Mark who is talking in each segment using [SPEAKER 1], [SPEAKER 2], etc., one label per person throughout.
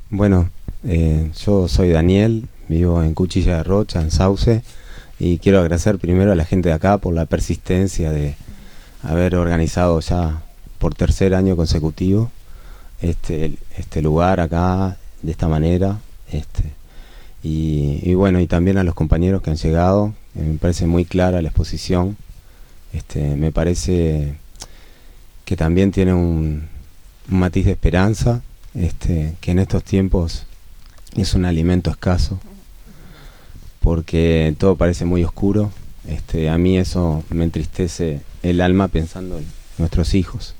[SPEAKER 1] Bueno, yo soy Daniel, vivo en Cuchilla de Rocha, en Sauce, y quiero agradecer primero a la gente de acá por la persistencia de haber organizado ya por tercer año consecutivo este lugar acá de esta manera, y bueno, y también a los compañeros que han llegado. Me parece muy clara la exposición. Me parece que también tiene un matiz de esperanza, que en estos tiempos es un alimento escaso, porque todo parece muy oscuro. A mí eso me entristece el alma pensando en nuestros hijos,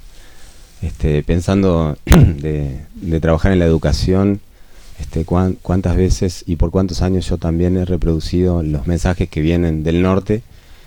[SPEAKER 1] pensando de trabajar en la educación. Cuántas veces y por cuántos años yo también he reproducido los mensajes que vienen del norte,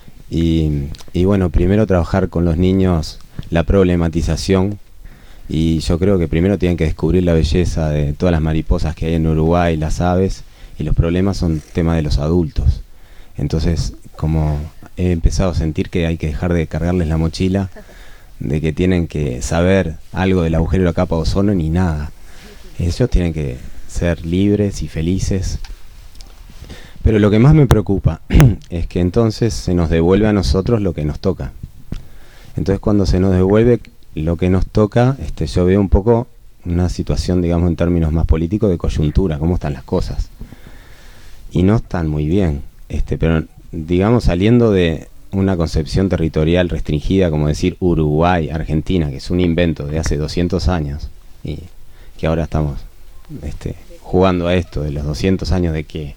[SPEAKER 1] y bueno, primero trabajar con los niños la problematización. Y yo creo que primero tienen que descubrir la belleza de todas las mariposas que hay en Uruguay, las aves, y los problemas son tema de los adultos. Entonces, como he empezado a sentir que hay que dejar de cargarles la mochila, de que tienen que saber algo del agujero de la capa de ozono ni nada. Ellos tienen que ser libres y felices. Pero lo que más me preocupa es que entonces se nos devuelve a nosotros lo que nos toca. Entonces, cuando se nos devuelve lo que nos toca, yo veo un poco una situación, digamos, en términos más políticos, de coyuntura, cómo están las cosas. Y no están muy bien, pero digamos, saliendo de una concepción territorial restringida, como decir Uruguay, Argentina, que es un invento de hace 200 años, y que ahora estamos jugando a esto, de los 200 años de que...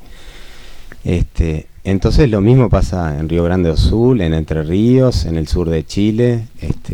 [SPEAKER 1] entonces lo mismo pasa en Río Grande do Sul, en Entre Ríos, en el sur de Chile.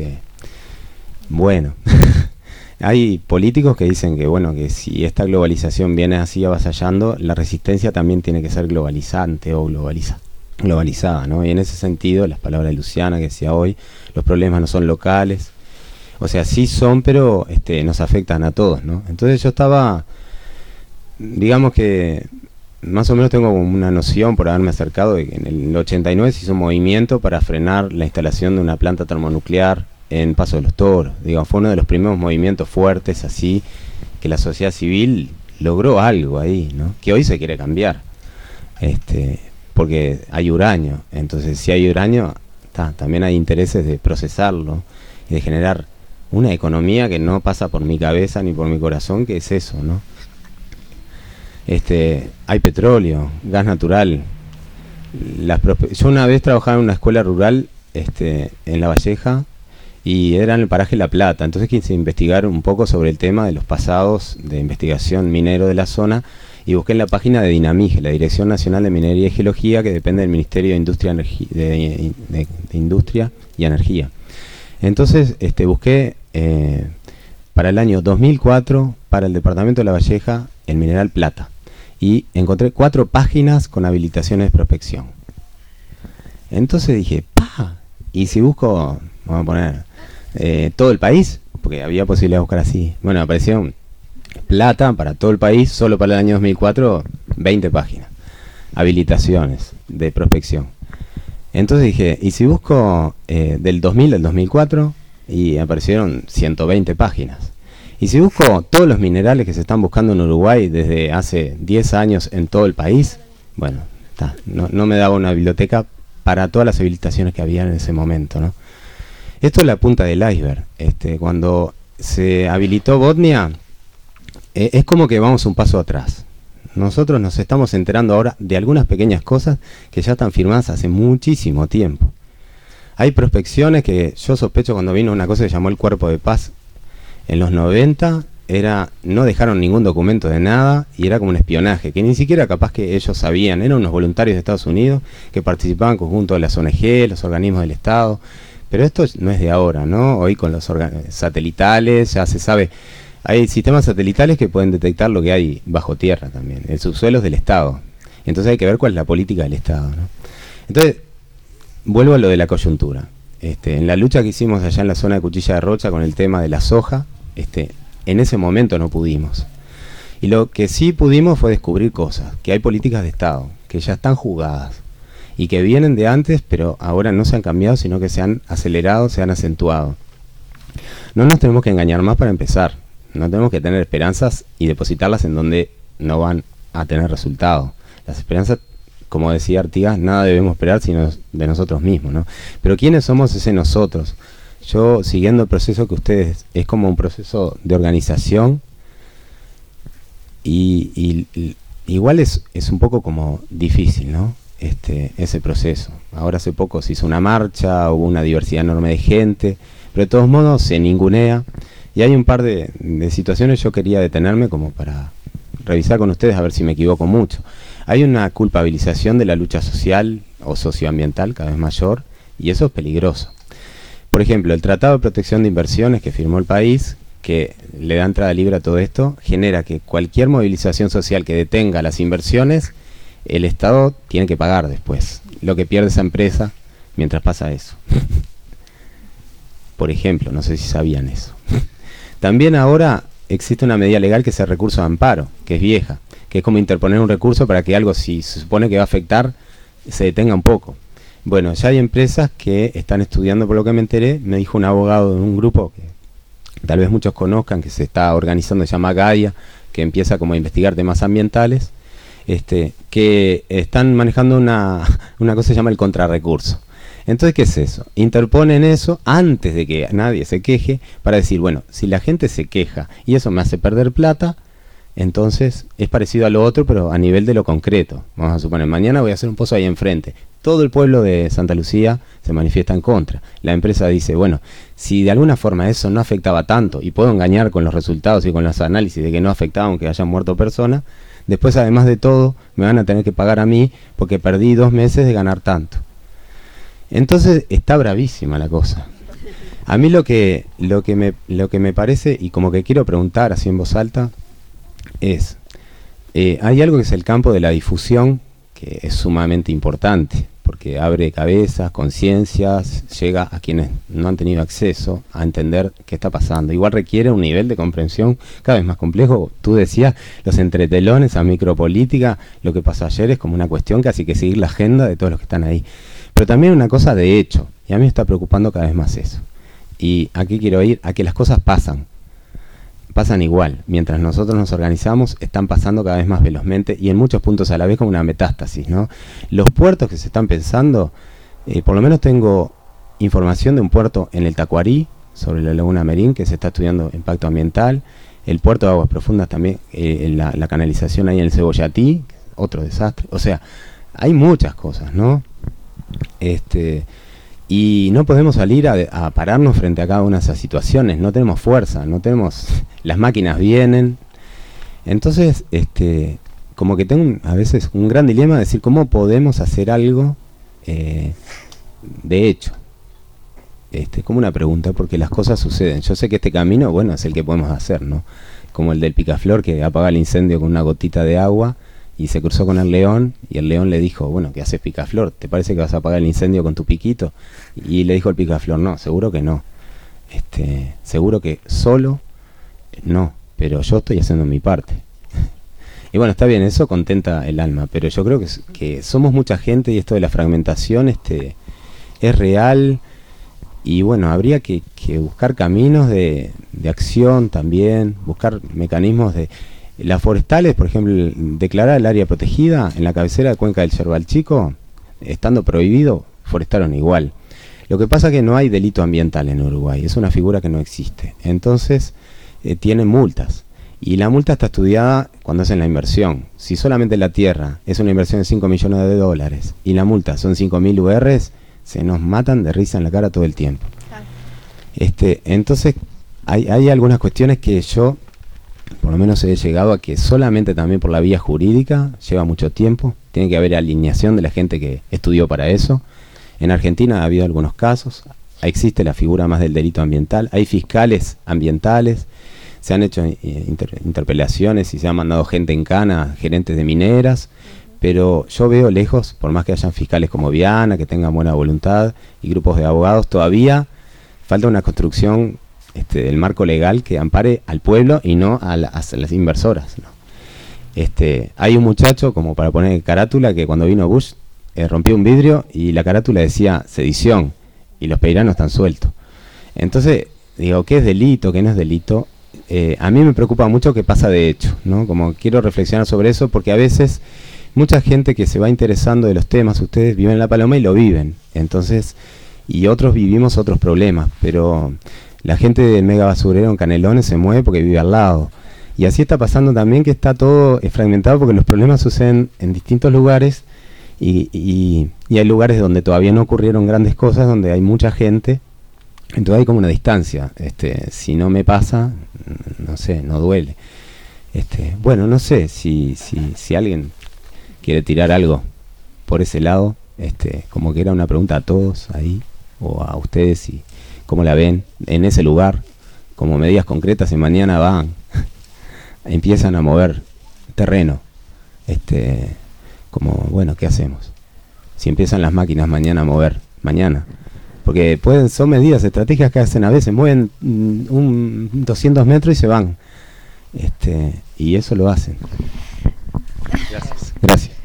[SPEAKER 1] Bueno, hay políticos que dicen que bueno, que si esta globalización viene así avasallando, la resistencia también tiene que ser globalizante o globalizada, ¿no? Y en ese sentido, las palabras de Luciana que decía hoy, los problemas no son locales, o sea, sí son, pero nos afectan a todos, ¿no? Entonces yo estaba, digamos que más o menos tengo una noción, por haberme acercado, de que en el 89 se hizo un movimiento para frenar la instalación de una planta termonuclear en Paso de los Toros. Digamos, fue uno de los primeros movimientos fuertes así, que la sociedad civil logró algo ahí, ¿no? Que hoy se quiere cambiar, porque hay uranio. Entonces, si hay uranio, también hay intereses de procesarlo y de generar una economía que no pasa por mi cabeza ni por mi corazón, que es eso, ¿no? Hay petróleo, gas natural. Yo una vez trabajaba en una escuela rural en La Valleja, y era en el paraje La Plata. Entonces quise investigar un poco sobre el tema de los pasados de investigación minero de la zona, y busqué en la página de Dinamige, la Dirección Nacional de Minería y Geología, que depende del Ministerio de Industria, de Industria y Energía. Entonces busqué para el año 2004 para el departamento de La Valleja el mineral plata, y encontré 4 páginas con habilitaciones de prospección. Entonces dije, y si busco, vamos a poner todo el país, porque había posibilidad de buscar así. Bueno, apareció plata para todo el país, solo para el año 2004, 20 páginas, habilitaciones de prospección. Entonces dije, y si busco del 2000 al 2004, y aparecieron 120 páginas. Y si busco todos los minerales que se están buscando en Uruguay desde hace 10 años en todo el país, bueno, no me daba una biblioteca para todas las habilitaciones que había en ese momento, ¿no? Esto es la punta del iceberg. Cuando se habilitó Botnia, es como que vamos un paso atrás. Nosotros nos estamos enterando ahora de algunas pequeñas cosas que ya están firmadas hace muchísimo tiempo. Hay prospecciones que yo sospecho, cuando vino una cosa que se llamó el Cuerpo de Paz en los 90, no dejaron ningún documento de nada, y era como un espionaje, que ni siquiera capaz que ellos sabían. Eran unos voluntarios de Estados Unidos que participaban conjunto de las ONG, los organismos del Estado. Pero esto no es de ahora, ¿no? Hoy con los satelitales ya se sabe. Hay sistemas satelitales que pueden detectar lo que hay bajo tierra también. El subsuelo es del Estado. Entonces hay que ver cuál es la política del Estado, ¿no? Entonces, vuelvo a lo de la coyuntura. En la lucha que hicimos allá en la zona de Cuchilla de Rocha con el tema de la soja, en ese momento no pudimos. Y lo que sí pudimos fue descubrir cosas, que hay políticas de Estado, que ya están jugadas, y que vienen de antes, pero ahora no se han cambiado, sino que se han acelerado, se han acentuado. No nos tenemos que engañar más para empezar. no tenemos que tener esperanzas y depositarlas en donde no van a tener resultado. Las esperanzas, como decía Artigas, nada debemos esperar sino de nosotros mismos, ¿no? Pero ¿quiénes somos ese nosotros? Yo, siguiendo el proceso que ustedes, es como un proceso de organización y igual es un poco como difícil, ¿no? Ese proceso. Ahora hace poco se hizo una marcha, hubo una diversidad enorme de gente, pero de todos modos se ningunea y hay un par de situaciones. Yo quería detenerme como para revisar con ustedes a ver si me equivoco mucho. Hay una culpabilización de la lucha social o socioambiental cada vez mayor y eso es peligroso. Por ejemplo, el Tratado de Protección de Inversiones que firmó el país, que le da entrada libre a todo esto, genera que cualquier movilización social que detenga las inversiones, el Estado tiene que pagar después lo que pierde esa empresa mientras pasa eso. Por ejemplo, no sé si sabían eso. También ahora existe una medida legal que es el recurso de amparo, que es vieja, que es como interponer un recurso para que algo, si se supone que va a afectar, se detenga un poco. Bueno, ya hay empresas que están estudiando, por lo que me enteré, me dijo un abogado de un grupo que tal vez muchos conozcan, que se está organizando, se llama Gaia, que empieza como a investigar temas ambientales, que están manejando una cosa que se llama el contrarrecurso. Entonces, ¿qué es eso? Interponen eso antes de que nadie se queje para decir, bueno, si la gente se queja y eso me hace perder plata, entonces es parecido a lo otro, pero a nivel de lo concreto. Vamos a suponer, mañana voy a hacer un pozo ahí enfrente. Todo el pueblo de Santa Lucía se manifiesta en contra. La empresa dice, bueno, si de alguna forma eso no afectaba tanto y puedo engañar con los resultados y con los análisis de que no afectaba aunque hayan muerto personas, después además de todo me van a tener que pagar a mí porque perdí 2 meses de ganar tanto. Entonces está bravísima la cosa. A mí lo que me parece, y como que quiero preguntar así en voz alta, es, hay algo que es el campo de la difusión, que es sumamente importante, porque abre cabezas, conciencias, llega a quienes no han tenido acceso a entender qué está pasando. Igual requiere un nivel de comprensión cada vez más complejo. Tú decías, los entretelones a micropolítica, lo que pasó ayer es como una cuestión que hace que seguir la agenda de todos los que están ahí. Pero también una cosa de hecho, y a mí me está preocupando cada vez más eso. Y aquí quiero ir a que las cosas pasan igual. Mientras nosotros nos organizamos, están pasando cada vez más velozmente y en muchos puntos a la vez como una metástasis, ¿no? Los puertos que se están pensando, por lo menos tengo información de un puerto en el Tacuarí, sobre la Laguna Merín, que se está estudiando impacto ambiental, el puerto de aguas profundas también, la canalización ahí en el Cebollatí, otro desastre. O sea, hay muchas cosas, ¿no? Y no podemos salir a pararnos frente a cada una de esas situaciones, no tenemos fuerza, no tenemos, las máquinas vienen. Entonces, como que tengo a veces un gran dilema de decir cómo podemos hacer algo de hecho. Como una pregunta, porque las cosas suceden. Yo sé que este camino, bueno, es el que podemos hacer, ¿no? Como el del picaflor que apaga el incendio con una gotita de agua y se cruzó con el león y el león le dijo, bueno, ¿qué haces picaflor? ¿Te parece que vas a apagar el incendio con tu piquito? Y le dijo el picaflor, no, seguro que no. Seguro que solo no, pero yo estoy haciendo mi parte. Y bueno, está bien, eso contenta el alma, pero yo creo que somos mucha gente y esto de la fragmentación es real. Y bueno, habría que buscar caminos de acción también, buscar mecanismos de... Las forestales, por ejemplo, declarar el área protegida en la cabecera de Cuenca del Yerbal Chico, estando prohibido, forestaron igual. Lo que pasa es que no hay delito ambiental en Uruguay, es una figura que no existe. Entonces, tienen multas. Y la multa está estudiada cuando hacen la inversión. Si solamente la tierra es una inversión de 5 millones de dólares y la multa son 5.000 URs, se nos matan de risa en la cara todo el tiempo. Entonces, hay algunas cuestiones que yo... por lo menos he llegado a que solamente también por la vía jurídica lleva mucho tiempo, tiene que haber alineación de la gente que estudió para eso. En Argentina ha habido algunos casos, existe la figura más del delito ambiental, hay fiscales ambientales, se han hecho interpelaciones y se ha mandado gente en cana, gerentes de mineras, pero yo veo lejos, por más que hayan fiscales como Viana, que tengan buena voluntad y grupos de abogados, todavía falta una construcción del marco legal que ampare al pueblo y no a las inversoras, ¿no? Hay un muchacho, como para poner carátula, que cuando vino Bush rompió un vidrio y la carátula decía sedición y los peiranos están sueltos. Entonces, digo, ¿qué es delito? ¿Qué no es delito? a mí me preocupa mucho qué pasa de hecho, ¿no? Como quiero reflexionar sobre eso, porque a veces mucha gente que se va interesando de los temas, ustedes viven en La Paloma y lo viven, entonces, y otros vivimos otros problemas, pero la gente del mega basurero en Canelones se mueve porque vive al lado. Y así está pasando también, que está todo fragmentado porque los problemas suceden en distintos lugares y hay lugares donde todavía no ocurrieron grandes cosas, donde hay mucha gente, entonces hay como una distancia. Si no me pasa, no sé, no duele. Bueno, no sé si alguien quiere tirar algo por ese lado, como que era una pregunta a todos ahí, o a ustedes, y cómo la ven en ese lugar, como medidas concretas, y mañana van, empiezan a mover terreno, como, bueno, ¿qué hacemos? Si empiezan las máquinas mañana a mover, mañana, porque son medidas, estrategias que hacen a veces, mueven 200 metros y se van, y eso lo hacen. Gracias.